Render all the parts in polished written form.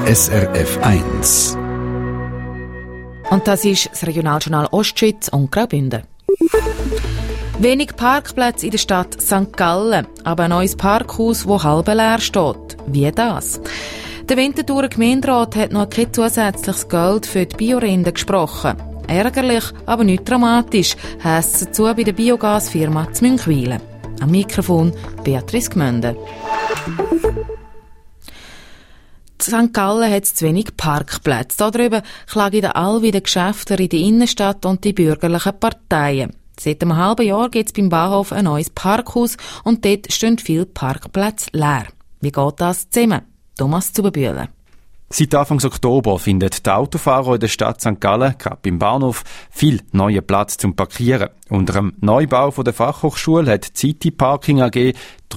SRF 1. Und das ist das Regionaljournal Ostschweiz und Graubünden. Wenig Parkplätze in der Stadt St. Gallen, aber ein neues Parkhaus, das halb leer steht. Wie das? Der Winterthurer Gemeinderat hat noch kein zusätzliches Geld für die Biorinde gesprochen. Ärgerlich, aber nicht dramatisch, heisst es dazu bei der Biogasfirma zu Münchwilen. Am Mikrofon Beatrice Gmünde. St. Gallen hat zu wenig Parkplätze. Darüber klagen all wieder Geschäfte in der Innenstadt und die bürgerlichen Parteien. Seit einem halben Jahr gibt es beim Bahnhof ein neues Parkhaus und dort stehen viele Parkplätze leer. Wie geht das zusammen? Thomas Zuberbühlen. Seit Anfang Oktober finden die Autofahrer in der Stadt St. Gallen, gerade beim Bahnhof, viel neuen Platz zum Parkieren. Unter dem Neubau der Fachhochschule hat die City Parking AG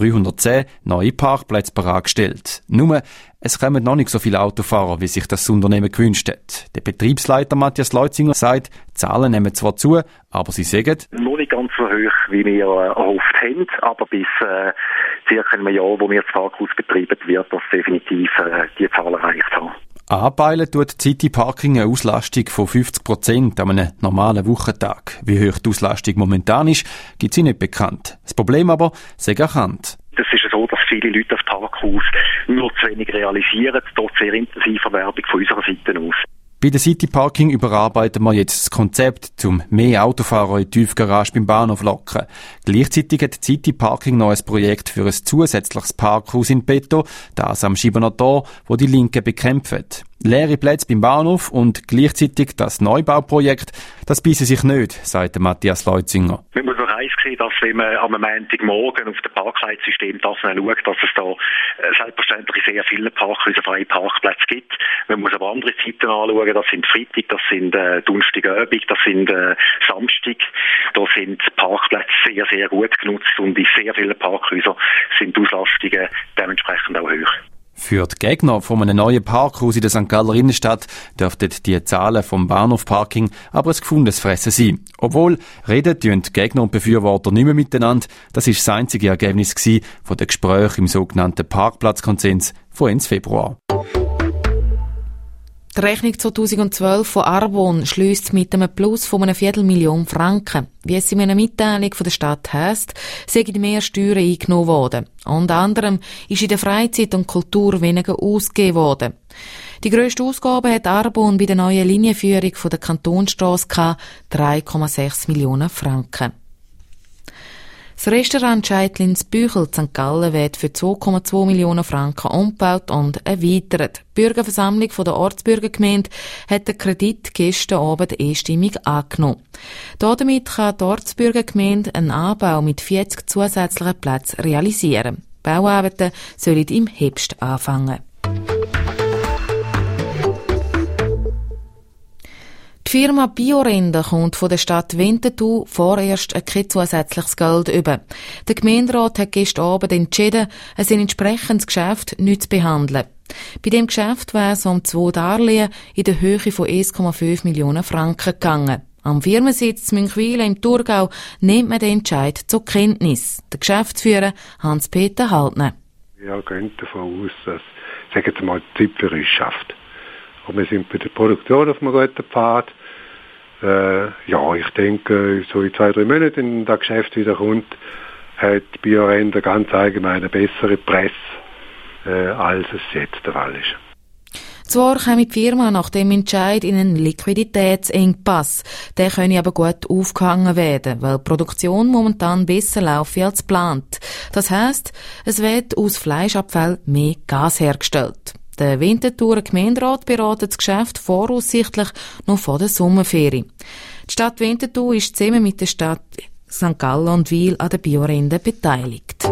310 neue Parkplätze bereitgestellt. Nur, es kommen noch nicht so viele Autofahrer, wie sich das Unternehmen gewünscht hat. Der Betriebsleiter Matthias Leutzinger sagt, die Zahlen nehmen zwar zu, aber sie sagen, noch nicht ganz so hoch, wie wir erhofft haben, aber bis circa einem Jahr, wo wir das Parkhaus betreiben, wird das definitiv die Zahl erreicht haben. Anpeilen tut City Parking eine Auslastung von 50% an einem normalen Wochentag. Wie hoch die Auslastung momentan ist, gibt sie nicht bekannt. Das Problem aber sei erkannt. Es ist so, dass viele Leute das Parkhaus nur zu wenig realisieren, trotz sehr intensiver Werbung von unserer Seite aus. Bei der City Parking überarbeiten wir jetzt das Konzept, um mehr Autofahrer in die Tiefgarage beim Bahnhof zu locken. Gleichzeitig hat die City Parking noch ein Projekt für ein zusätzliches Parkhaus in petto, das am Schiebener Tor, wo die Linken bekämpfen. Leere Plätze beim Bahnhof und gleichzeitig das Neubauprojekt, das beißen sich nicht, sagt Matthias Leutzinger. Man muss noch eins sehen, dass wenn man am Montagmorgen auf dem Parkleitsystem das schaut, dass es da selbstverständlich sehr viele Parkhäuser freie Parkplätze gibt. Man muss aber andere Zeiten anschauen, das sind Freitag, das sind Donnerstagabend, das sind Samstag. Da sind Parkplätze sehr, sehr gut genutzt und in sehr vielen Parkhäusern sind die Auslastungen dementsprechend auch hoch. Für die Gegner von einem neuen Parkhaus in der St. Galler Innenstadt dürften die Zahlen vom Bahnhofparking aber ein gefundenes Fressen sein. Obwohl, reden tun die Gegner und Befürworter nicht mehr miteinander. Das ist das einzige Ergebnis von den Gesprächen im sogenannten Parkplatzkonsens von Ende Februar. Die Rechnung 2012 von Arbon schliesst mit einem Plus von einer Viertelmillion Franken. Wie es in einer Mitteilung von der Stadt heisst, sind mehr Steuern eingenommen worden. Unter anderem ist in der Freizeit und Kultur weniger ausgegeben worden. Die grösste Ausgabe hat Arbon bei der neuen Linienführung von der Kantonsstrasse 3,6 Millionen Franken. Das Restaurant Scheitlins Büchel St. Gallen wird für 2,2 Millionen Franken umgebaut und erweitert. Die Bürgerversammlung der Ortsbürgergemeinde hat den Kredit gestern Abend einstimmig angenommen. Damit kann die Ortsbürgergemeinde einen Anbau mit 40 zusätzlichen Plätzen realisieren. Die Bauarbeiten sollen im Herbst anfangen. Die Firma Biorinde kommt von der Stadt Winterthur vorerst kein zusätzliches Geld über. Der Gemeinderat hat gestern Abend entschieden, ein entsprechendes Geschäft nicht zu behandeln. Bei dem Geschäft wäre es um 2 Darlehen in der Höhe von 1,5 Millionen Franken gegangen. Am Firmensitz Münchwilen im Thurgau nimmt man den Entscheid zur Kenntnis. Der Geschäftsführer Hans-Peter Haltner. Wir gehen davon aus, dass, sagen wir mal, die Zeit für uns schafft. Und wir sind bei der Produktion auf einem guten Pfad. Ich denke, so in 2-3 Monaten, wenn das Geschäft wieder kommt, hat Biorinde ganz allgemein eine bessere Presse, als es jetzt der Fall ist. Zwar käme die Firma nach dem Entscheid in einen Liquiditätsengpass. Der könne aber gut aufgehangen werden, weil die Produktion momentan besser laufe als geplant. Das heisst, es wird aus Fleischabfall mehr Gas hergestellt. Der Winterthurer Gemeinderat beratet das Geschäft voraussichtlich noch vor der Sommerferien. Die Stadt Winterthur ist zusammen mit der Stadt St. Gallen und Wil an der Biorinde beteiligt.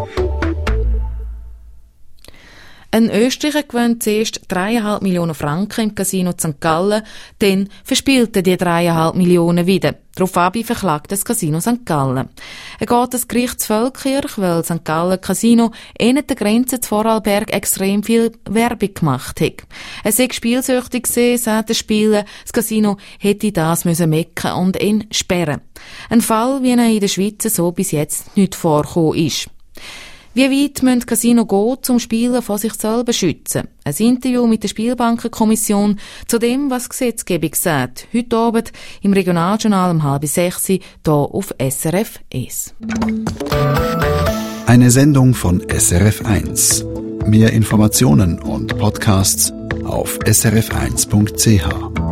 Ein Österreicher gewinnt zuerst 3,5 Millionen Franken im Casino St. Gallen, dann verspielt er die 3,5 Millionen wieder. Daraufhin verklagt das Casino St. Gallen. Er geht das Gericht zu Völkirch, weil St. Gallen Casino innen der Grenze zu Vorarlberg extrem viel Werbung gemacht hat. Er sei spielsüchtig gewesen, sagt der Spieler. Das Casino hätte das müssen mecken und ihn sperren. Ein Fall, wie er in der Schweiz so bis jetzt nicht vorgekommen ist. Wie weit müssen Casino gehen, um Spieler vor sich selber zu schützen? Ein Interview mit der Spielbankenkommission zu dem, was die Gesetzgebung sagt. Heute Abend im Regionaljournal um 5:30 hier auf SRF 1. Eine Sendung von SRF 1. Mehr Informationen und Podcasts auf srf1.ch.